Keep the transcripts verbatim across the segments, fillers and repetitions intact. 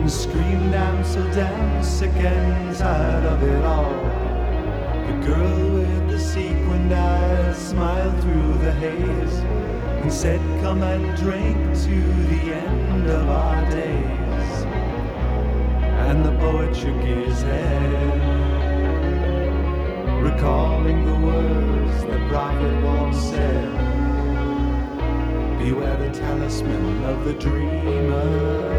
and screamed, I'm so damn sick and tired of it all. The girl with the sequined eyes smiled through the haze and said, come and drink to the end of our days. And the poet shook his head, recalling the words the prophet once said, beware the talisman of the dreamer.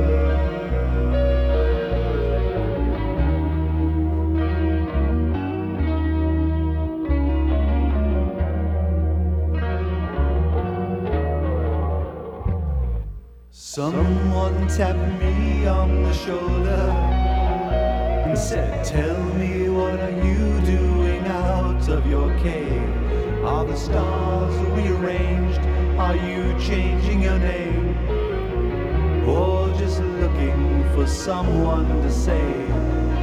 Someone tapped me on the shoulder and said, tell me, what are you doing out of your cave? Are the stars rearranged? Are you changing your name? Or just looking for someone to save?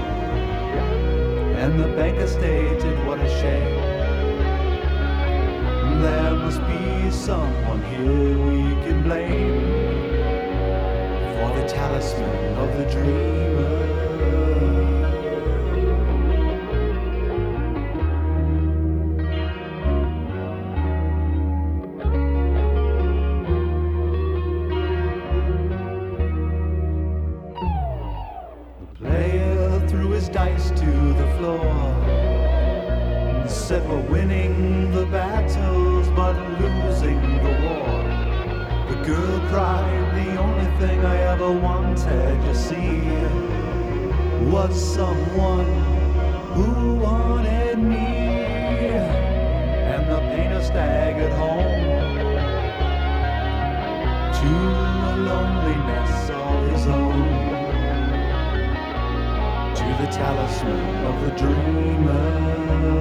And the banker stated, what a shame. There must be someone here we can blame for the talisman of the dreamer. The player threw his dice to the floor and said, we're winning the battles but losing the war. The girl cried, the only thing I ever wanted, you see, was someone who wanted me. And the painter staggered home to a loneliness all his own, to the talisman of the dreamer.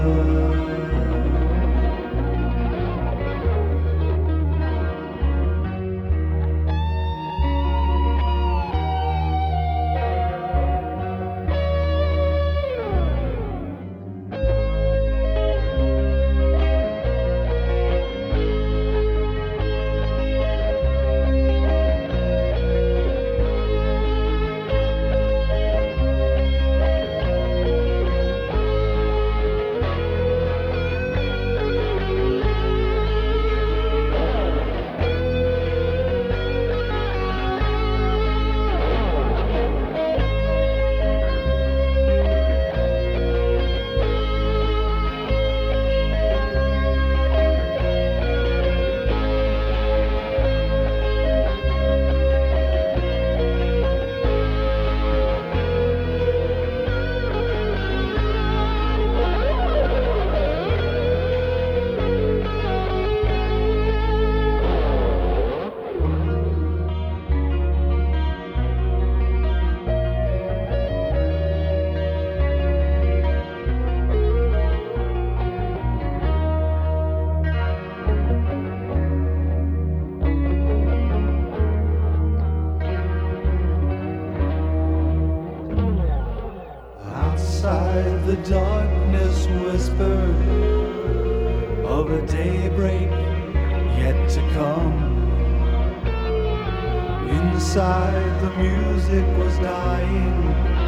The darkness whispered of a daybreak yet to come. Inside the music was dying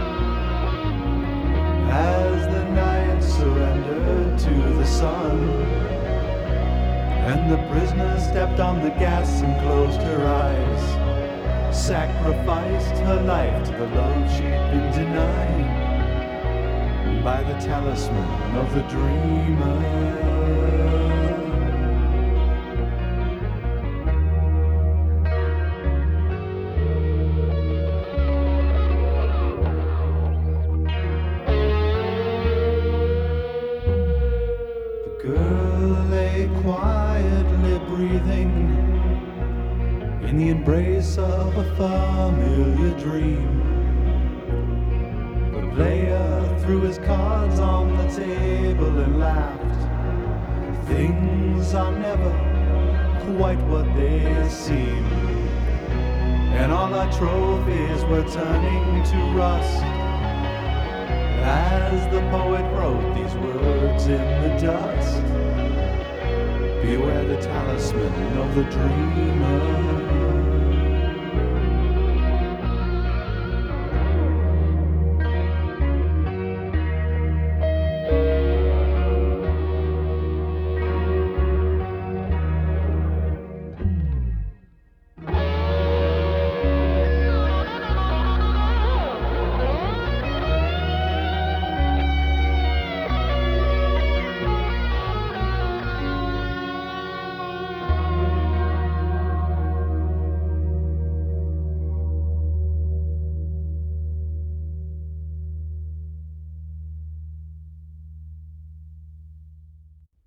as the night surrendered to the sun. And the prisoner stepped on the gas and closed her eyes, sacrificed her life to the love she'd been denied by the talisman of the dreamer. The girl lay quietly breathing in the embrace of a familiar dream. The player threw his cards on the table and laughed. Things are never quite what they seem, and all our trophies were turning to rust as the poet wrote these words in the dust. Beware the talisman of the dreamer.